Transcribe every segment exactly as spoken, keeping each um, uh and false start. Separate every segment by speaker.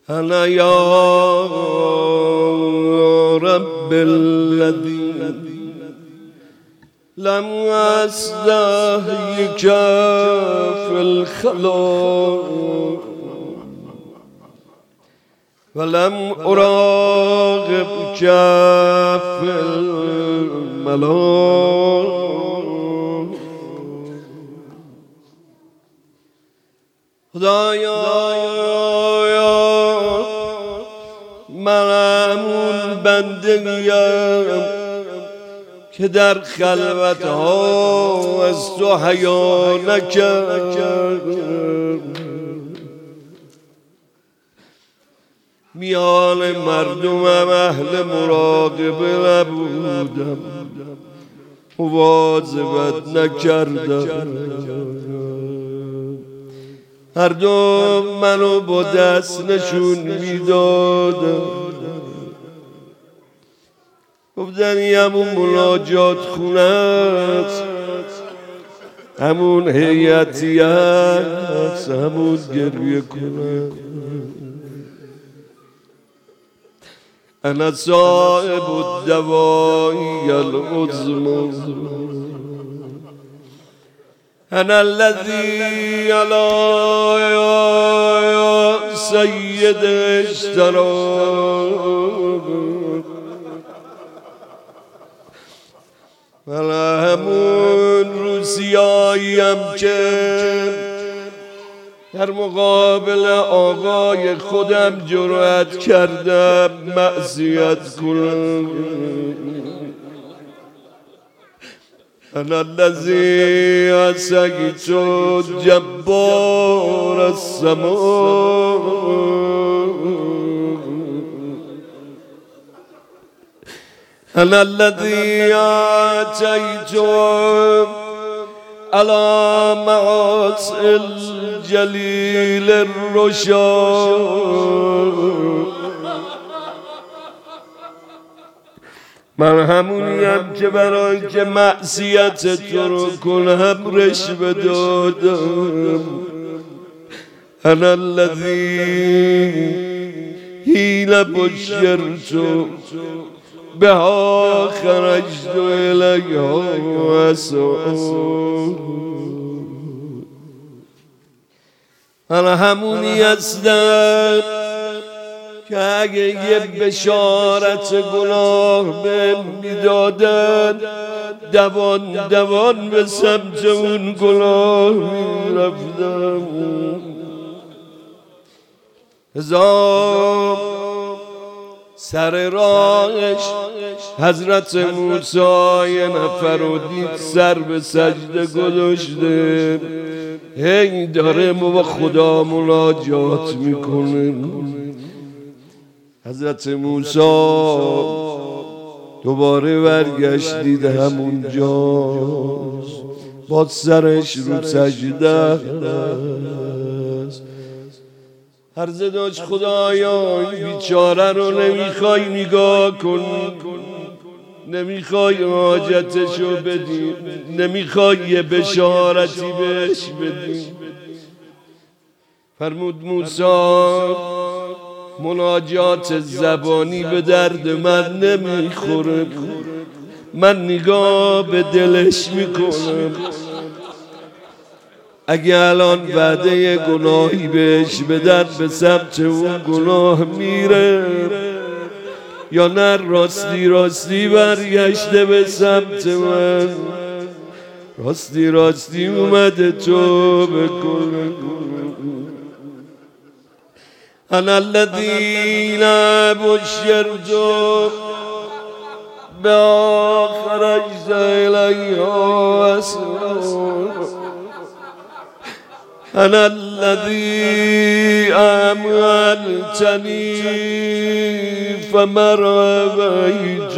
Speaker 1: أنا يا رب الذي لم أستحيك في الخلق ولم أراقبك في الملائكة خدایا من همون بندگیم که در خلوت ها از تو حیا نکرد، میان مردمم اهل مراقبه نبودم، مواظبت نکردم، هر دو منو با دست نشون میدادم، گفتن همون مناجات خونه است، همون هیئتی است، همون گریه کنه. انا صاحب الدوائی العظمی، انا الذي على سید اشتراک، من همون روسیاییم که در مقابل آقای خودم جرأت کردم معصیت کنم. انا الذي عصيت جبار السماء، انا الذي اتيت على معاصي الجليل الرشاد، من همونیم که برای که معصیت تو رو کنم رشوه دادم. انا الذي حين بشرت بها خرجت الیها اسعد، من همونی هستم که اگه یه بشارت گناه به میدادن دوان دوان به سمت اون گناه میرفتم. هزار سر راهش حضرت موسی یه نفر رو دید سر به سجده گذاشته، هی داره با خدا مناجات میکنه. حضرت موسی دوباره برگشت دید همونجاست، با سرش رو سجده است. عرض داشت خدایا بیچاره رو نمیخوای نگاه کن، نمیخوای حاجتشو بدی، نمیخوای یه بشارتی بهش بدی. فرمود موسی مناجات زبانی به درد من نمیخوره، من نگاه به دلش میکنم. اگه الان وعده گناهی بهش بدن به سمت اون گناه میره، یا نه راستی راستی برگشته به سمت من، راستی راستی اومده تو بکنه. انا الذين بشرت بها خرجت إليها أسرار، انا الذي أمهلتني فما رأيت،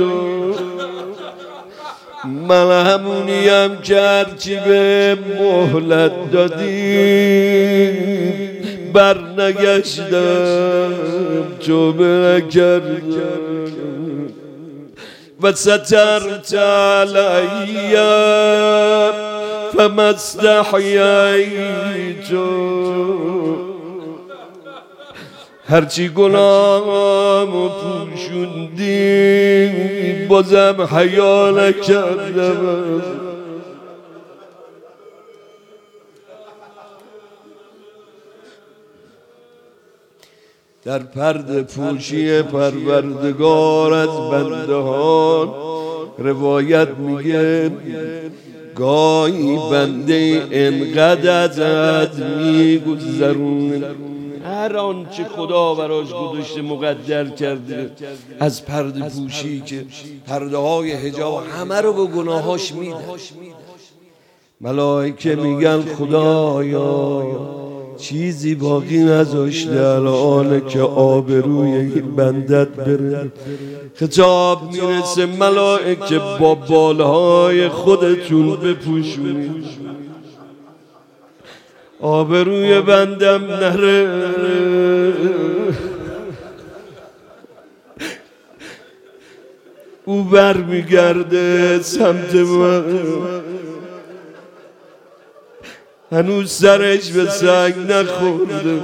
Speaker 1: من همونیم که هرچی به مهلت دادی بر نگشتم، توبه نکردم. و سترت علی فما استحییت، هرچی گناهامو پوشوندی بازم حیا نکردم. در پرده پوشی پروردگار از بندهان روایت میگه گاهی بنده انقدر ازت میگذرونه، هر آنچه خدا براش گذاشته مقدر کرده از پرده پوشی که پرده های حجاب همه رو به گناهاش میده. ملائکه میگن خدایا چیزی باقی نذاشته الان که آبروی این بندت بره. خطاب میرسه ملائکه با بالهای خودتون بپوشونید آبروی بندم نره. او بر میگرده سمت من، هنوز سرش به سنگ نخورده،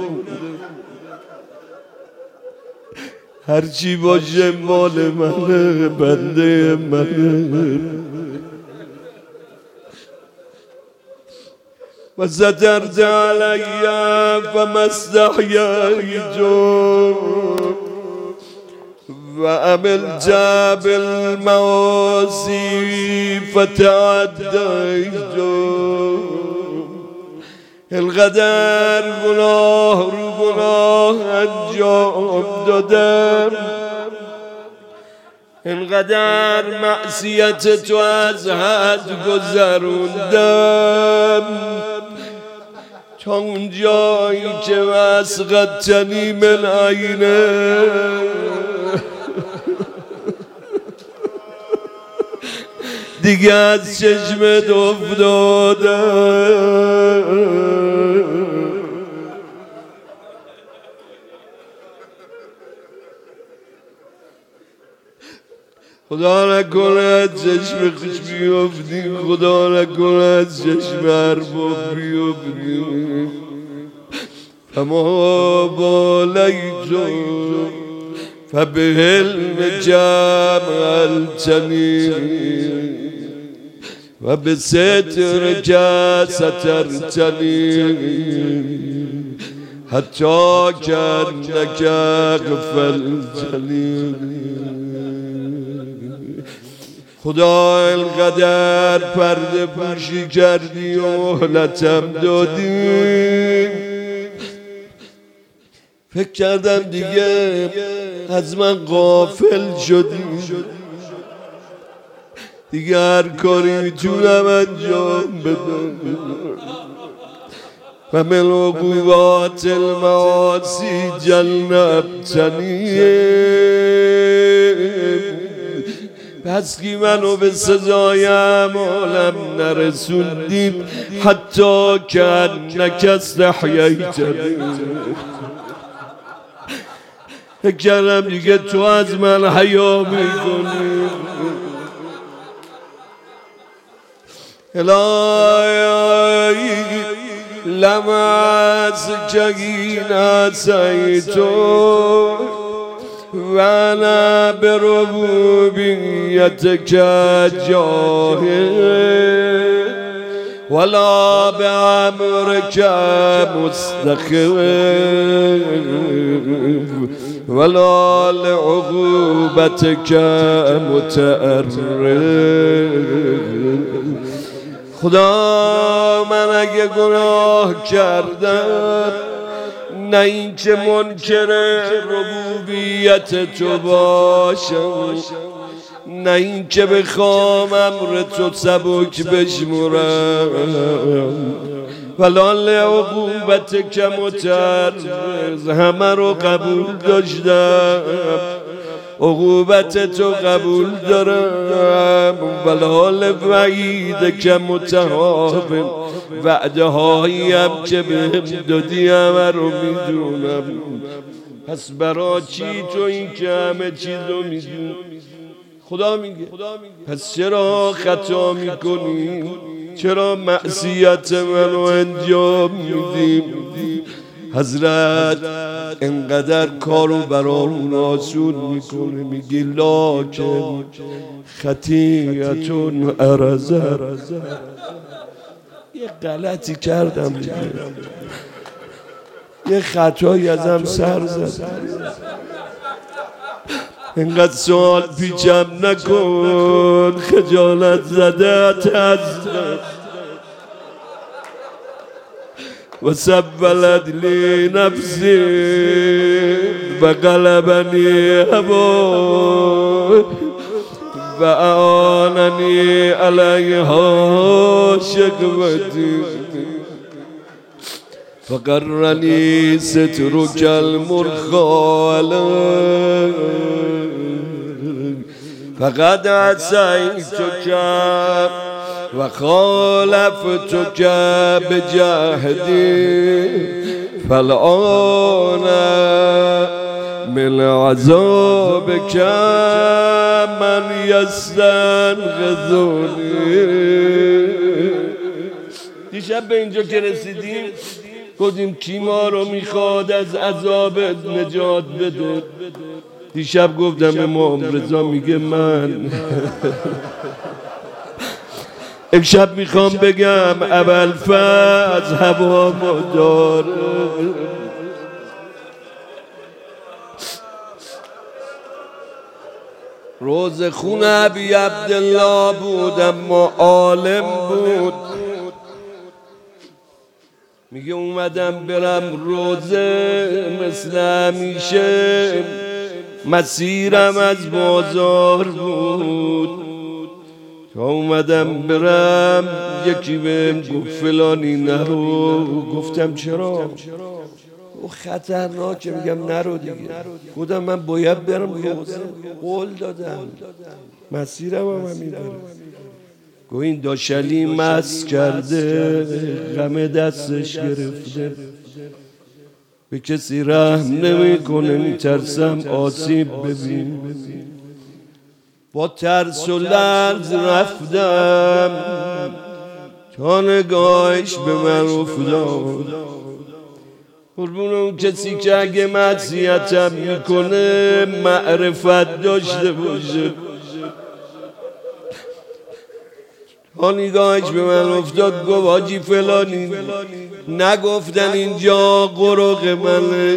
Speaker 1: هرچی باشه مال منه، بنده منه. و سترت علی فما استحییت و عملت بالمعاصی فتعدیت. القدر گناه رو گناه انجام دادم، اینقدر معصیت تو از حد گذروندم تا اون جایی که مسقطنی من عینه دیگه از چشمت افتادم. خدا نکنه از چشم خوش بیفتی، خدا نکنه از چشم ارباب بیفتی. فما بالیتو فبحلم جمعتنی و بسترک سترتنی حتی کانک غفلتنی. خدا اینقدر پرده پوشی کردی و مهلتم دادی، فکر کردم دیگه از من غافل شدی، دیگه هر کاری میتونم انجام بدم. و من عقوبات المعاصی جنبتنی، پس کی منو به سزای اعمالم نرسوندی حتی که انک استحییتنی. فکر کردم دیگه تو از من حیا میکنی. الهی لمس کگین اسیتو و انا بربوبیتک جاهل ولا بامرک مستخف ولا لعقوبتک متعرض. خدا من اگه گناه کردم نه این که منکر ربوبیت تو باشم، نه این که بخوام امر تو سبک بشمرم، ولا لعقوبتک متعرض. همه رو قبول داشتم، عقوبت تو قبول دارم، والحال وعید که متحاول، وعده هاییم که بهم دادی همه رو میدونم. پس برا چی تو این که همه چیز رو میدونی؟ خدا میگه پس چرا خطا میکنی؟ چرا معصیت منو انجام میدیم؟ حضرت انقدر کارو برامون آسون میکنه، میگی لاکن خطیئتون عرضه. یه غلطی کردم دیگه، یه خطایی ازم سر زد، اینقدر سوال پیچم نکن، خجالت زدت از و سبلت لی نفسی و غلبنی هوا و اعاننی علیها شقوتی فقرنی سترک المرخال فقد عصیتک و خالفتک بجهدی فالآن من عذابک من یستنقذنی. دیشب به اینجا که رسیدیم گفتیم کی ما رو میخواد از عذاب نجات بده. دیشب گفتم امام رضا میگه من. امشب میخوام بگم ابوالفضل هوا داره. روز خون ابی عبدالله بود اما عالم بود. میگه اومدم برم روزه مثل همیشه، مسیرم از بازار بود تا اومدم برم یکی بهم گفت فلانی نرو. گفتم چرا؟ او خطرناکه. میگم نرو دیگه. گفتم من باید برم روزه، قول دادم، مسیرم هم همین داره. گو این داشلی مست کرده، غم دستش گرفته، به کسی رحم نمی کنه، میترسم آسیب ببین. با ترس و لرز رفتم تا نگاهش به من افتاد. قربون اون کسی که اگه معصیتم میکنه معرفت داشته باشه. تا نگاهش به من افتاد گفت حاجی فلانی نگفتن اینجا قرق منه؟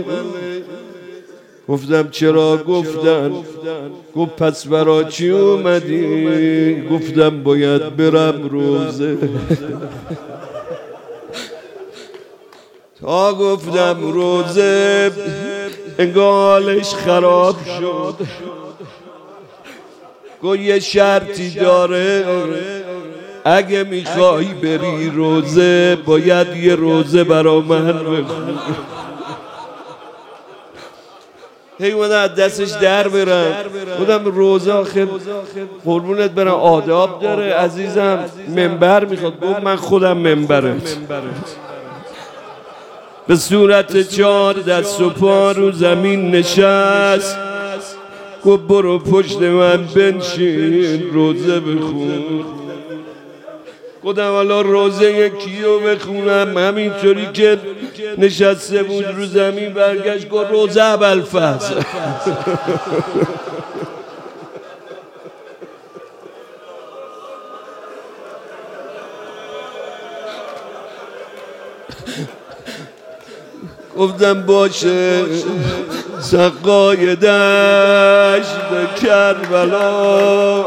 Speaker 1: گفتم چرا؟ گفتن. گفت پس برا چی اومدی؟ گفتم باید برم روزه. تا گفتم روزه انگالش خراب شد. گفت یه شرطی داره، اگه میخوای بری روزه باید یه روزه برا من بخون. هی اومدم از دستش در برم. بودم روزه آخه قربونت برم آداب داره عزیزم، منبر میخواد. گفت من خودم منبرت. به صورت چهار دست و پا رو زمین نشست. گفت برو پشت من بنشین روزه بخون. گفتم حالا روزه کیو بخونم؟ همینطوری که نشسته بود رو زمین برگشت گفت روزه ابوالفضل. گفتم باشه. سقای دشت کربلا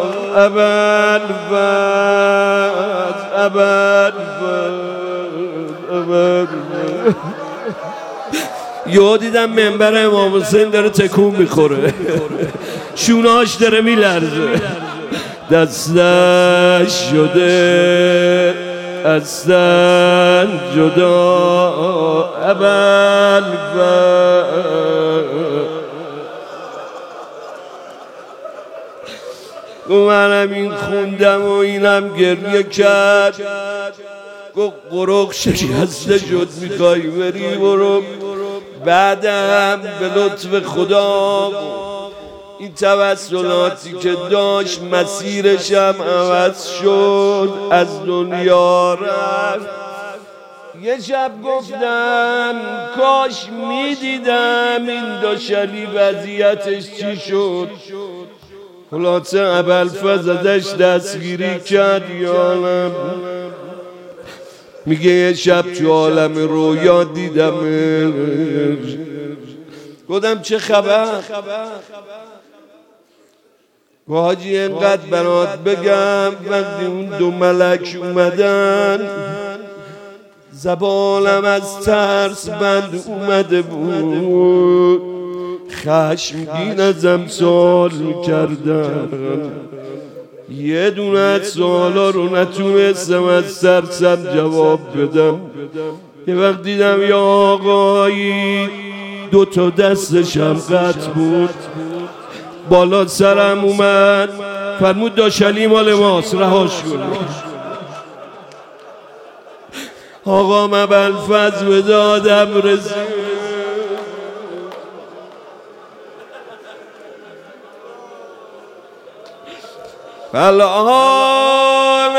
Speaker 1: ابوالفضل ابوالفضل ابوالفضل. یهو دیدم منبر امام حسین داره تکون میخوره، شونهاش داره میلرزه، دستش شده از تن جدا ابوالفضل. منم این خوندم و اینم گریه کرد. گفت قرق شکسته شد، میخوای بری برو. بعدم به لطف خدا این توسلاتی که داشت مسیرش هم عوض شد، از دنیا رفت. یه شب گفتم کاش میدیدم این داشلی وضعیتش چی شد. خلاصه ابوالفضل ازش دستگیری کرد یالم. میگه یه شب تو عالم رویا دیدم. گفتم چه خبر؟ و حاجی اینقدر برات بگم وقتی اون دو ملک اومدن زبانم از ترس بند اومده بود، خشمگین ازم سوال میکردن. یه دونه از سوالا رو نتونستم از ترسم جواب بدم. یه وقت دیدم یا آقایی دو تا دستشم قطع بود، بالا سرم اومد فرمود داشلی مال ماست رهاش کن. آقا من ابوالفضل به دادم رسید. فالآن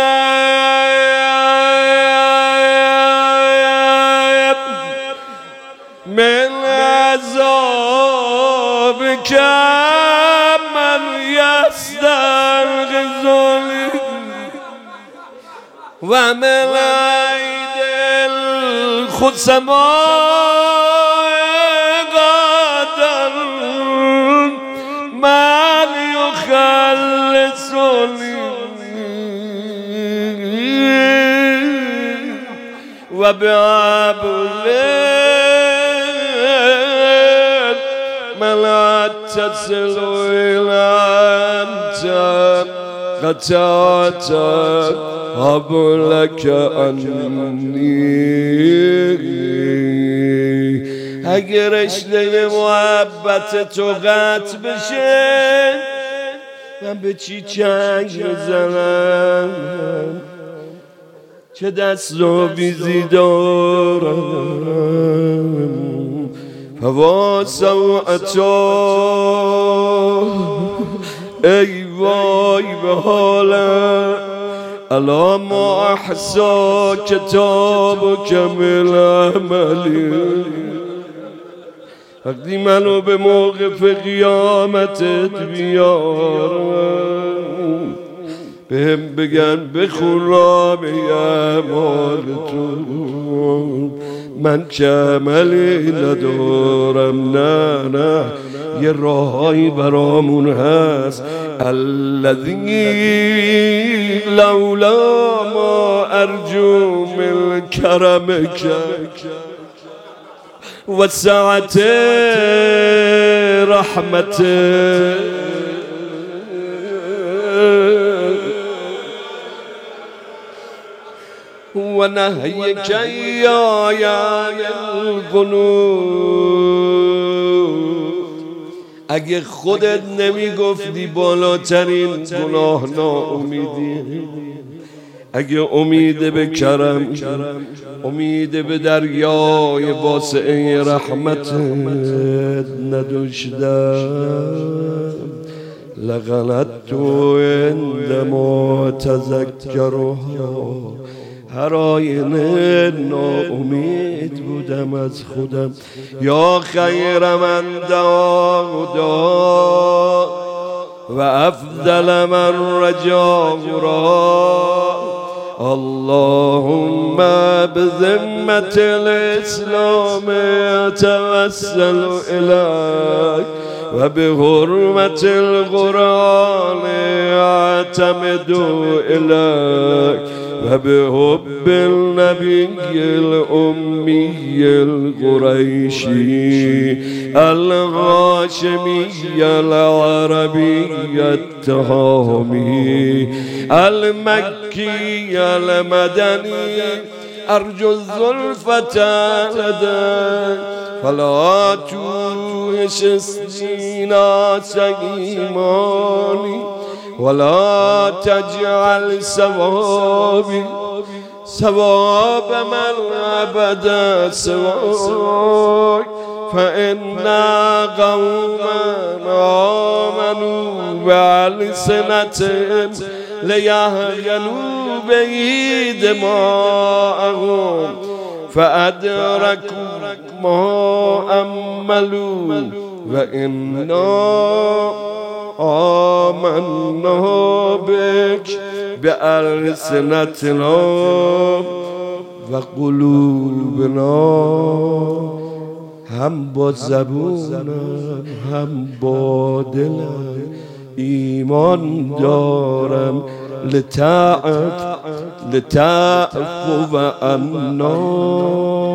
Speaker 1: من عذابک من یسترغزنی و من عید الخصماء قادر من یخلصنی و بعبله من اتصل الانت قطعت حبلک انی. اگه رشته محبت تو قطع بشه من به چی چنگ بزنم؟ چه دست و بیزی دارم. فوا سوعتا ای وای به حالم الا ما احسا کتاب کمل عملی. وقتی منو به موقف قیامتت بیارم بهم بگن بخون رابع اعمال تو، من که عملی ندارم. نه نه یه راهایی برامون هست. الذی لولا ما ارجو من کرمک و سعت رحمت و نهیک ایای عن القنوط. اگه خودت نمیگفتی بالاترین گناه ناامیدی، اگه امید به کرم، امید به دریای واسعه رحمت نداشتم لغلطت عندما تذکرها. هر آینه ناامید بودم از خودم. یا خیر من دعا دعا و افضل من رجا را. اللهم بذمة الاسلام اتوسل الیک و بحرمة القرآن اعتمد الیک و بحب النبی الأمی القریشی الغاشمی العربی التهامی المکی المدنی ارجو الزلفة لدیک فلا توهش السینا سقیمانی ولا تجعل ثوابي ثواب من عبد سواك فإن قوما آمنوا بألسنتهم ليحقنوا به دماءهم فأدركوا ما أملوا وإنا آمنا بك بألسنتنا وقلوبنا. هم با زبونم هم با دلم ایمان دارم لتعف لتعفو عنا.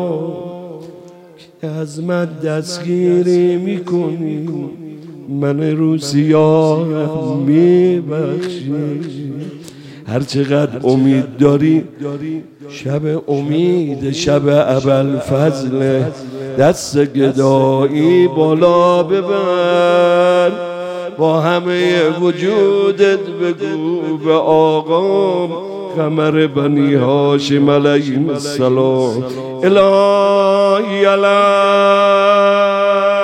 Speaker 1: که از من دستگیری میکنی من رو سیاهم میبخشی. هر چقدر امید داری شب امید شب ابوالفضل دست گدایی بالا ببر. با همه وجودت بگو به آقام قمر بنی هاشم علیه السلام الهی علی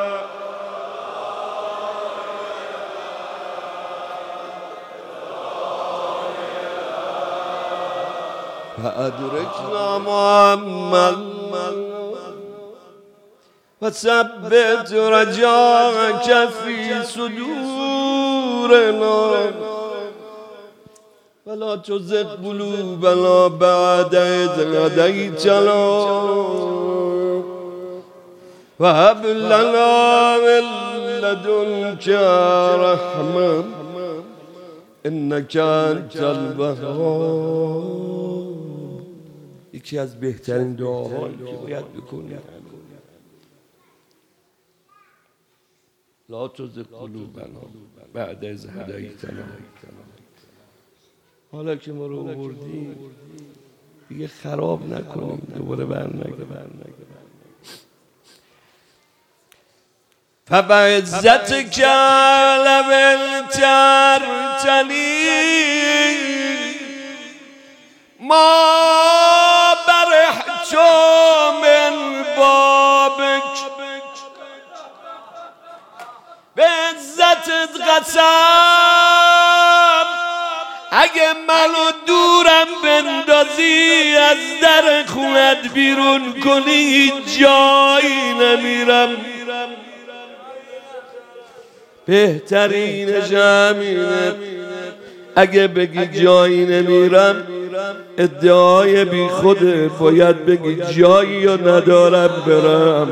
Speaker 1: فأدركنا محمد وثبت رجاءك في صدورنا ولا تزغ قلوبنا بعد إذ هديتنا وهب لنا من لدنك رحمة إنك أنت الوهاب. یکی از بهترین دعاهایی که باید بکنی لا تزغ قلوبنا بعد از هدیتنا. حالا که ما رو آوردی دیگه خراب نکنیم دوباره برنگردیم. فبعزتك لملترتني ما برحت من بابك بعزتت قسم اگه منو دورم بندازی از در خونت بیرون کنی جایی نمیرم. بهترینش همینه اگه بگی جایی نمیرم ادعای بی خوده. باید بگی جایی یا ندارم برم.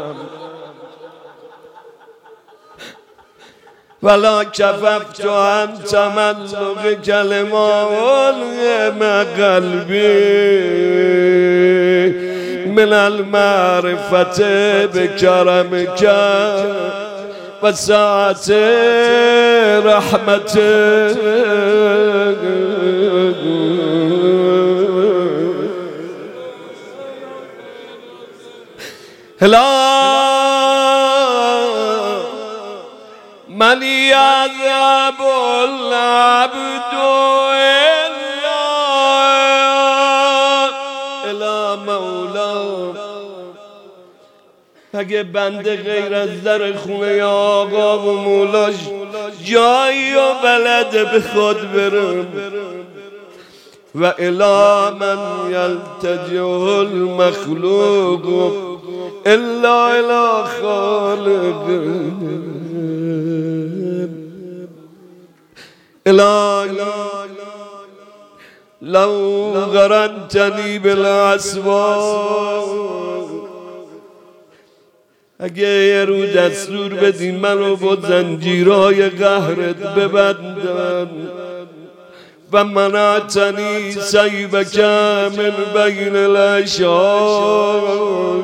Speaker 1: ولا کففت هم تملق کلمات من قلبی من المعرفت بکرمک و ساعت رحمت. هلا من یذهب العبد الا الی مولا. اگه بنده غیر از در خونه آقا و مولاش جایی و بلد به خود برم و الی من یلتجئ المخلوق الا الی خالق. الهی لو غرنتنی بالاسواق اگه یه رو دستور بدی منو با زنجیرهای قهرت ببندن و منعتنی سیبک من بین الاشیاء.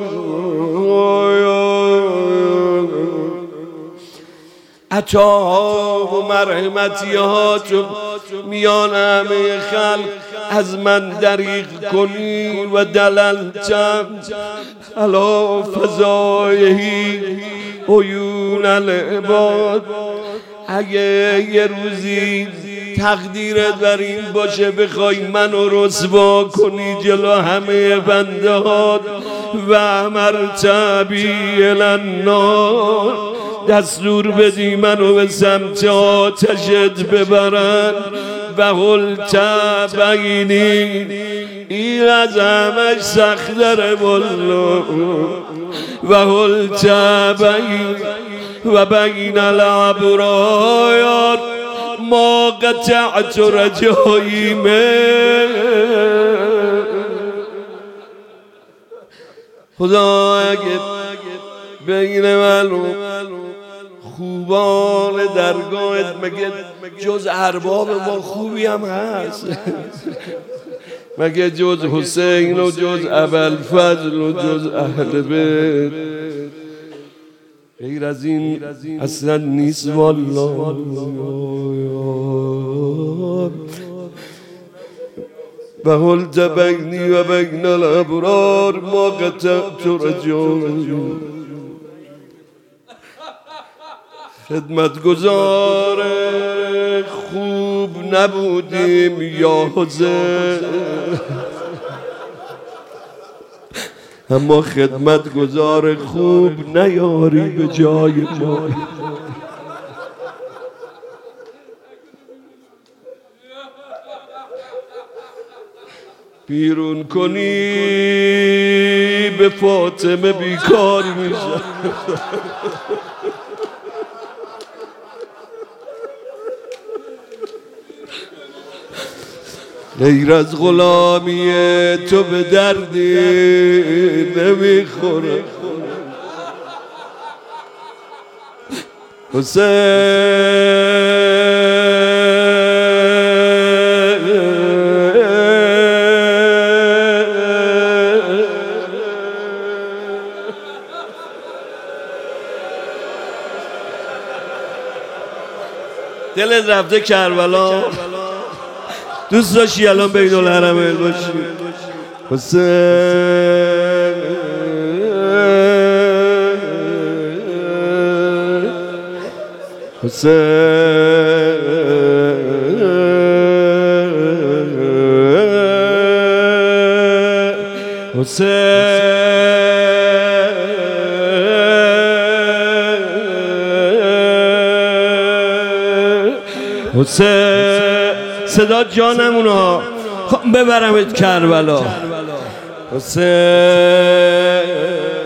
Speaker 1: عطاها و مرحمتی ها تو میان همه خلق از من دریغ کنی و دللتم علا فضایحی عیون العباد. اگه یه روزی تقدیرت بر این باشه بخوای منو رسوا کنی جلو همه بنده ها و مرتبی النار دستور بدی منو به سمت آتشت ببرن و قلت بینی این از همش سخت داره والله و قلت بین و بین الابرار ما قطعت رجایی من خدا اگه بین من و خوبان درگاهت مگه جز ارباب ما خوبی هم هست مگه جز حسین و جز ابوالفضل و جز اهل بیت غیر از این اصلا نیست والله و قلت بینی و بین الابرار ما قطعت رجایی خدمتگزار خوب نبودیم یا حسین اما خدمتگزار خوب نیاری به جای ما بیرون کنی به فاطمه بیکار میشه غیر از غلامی تو به دردی نمیخوره حسین دلت رفته کربلا دوست داشتی الان بین الحرمین باشی حسین حسین حسین حسین صدا جانمون ها ببرمت کربلا حسین